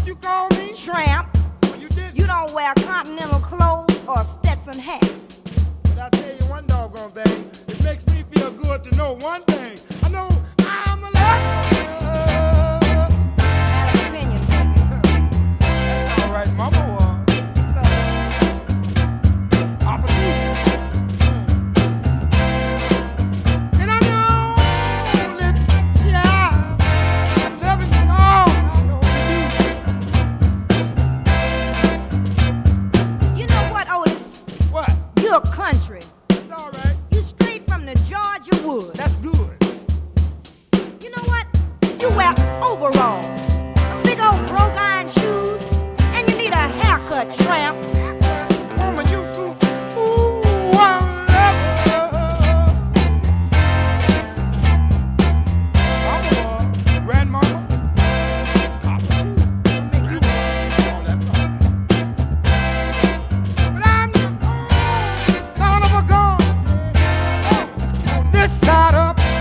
you call me? Tramp. Well, you did. You don't wear continental clothes or Stetson hats. But I'll tell you one doggone thing. It makes me feel good to know one thing. I know I'm alive. Out of opinion, baby. That's all right, Mama was. So, Opportunity. And I'm the only child loving you all I know to you know what, Otis? do. What? You're country. It's all right. You straight from the Georgia woods. That's good. You know what? You wear overalls, them big old broke iron shoes, and you need a haircut, tramp. Woman, you do. Ooh, I love her. Mama, grandmama, Papa too. Make you Oh, that's all right. But I'm the only son of a gun on this side of the sun.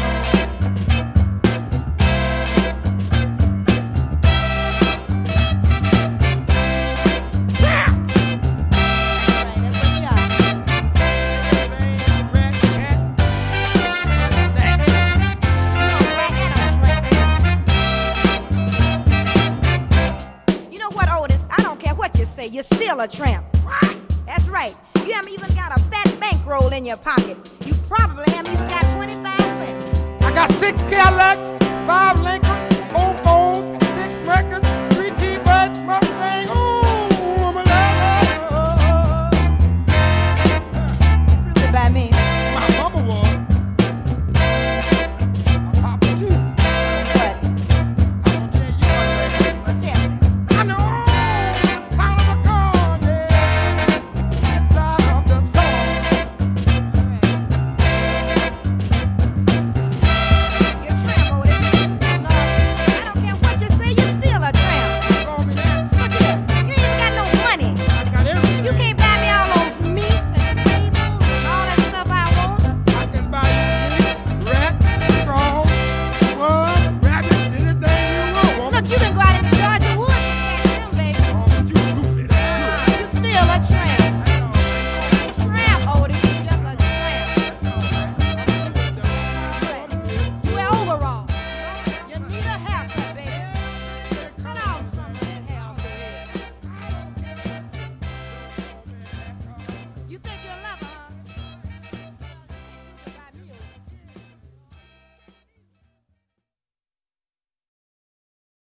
Damn! right, that's what you are. Rat, cat, that. You know what, Otis? I don't care what you say. You're still a tramp. What? That's right. You haven't even got a fat bankroll in your pocket. You probably haven't even got 25 cents. I got 6 Cadillacs, 5 Lincoln